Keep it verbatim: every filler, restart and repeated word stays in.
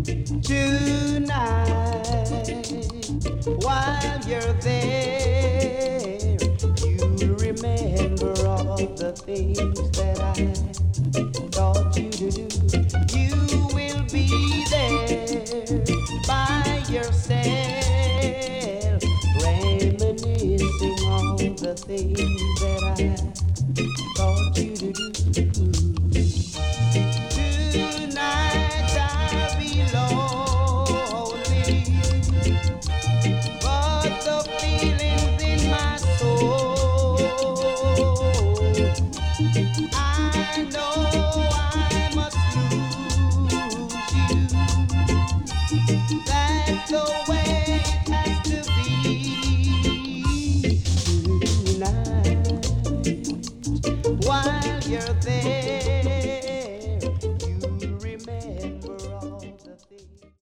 Tonight, while you're there, you remember all the things that I taught you to do. You will be there by yourself, reminiscing all the things that I taught you to do. Tonight I'll be lonely, but the feelings in my soul, I know I must lose you. That's the way it has to be. Tonight, while you're there,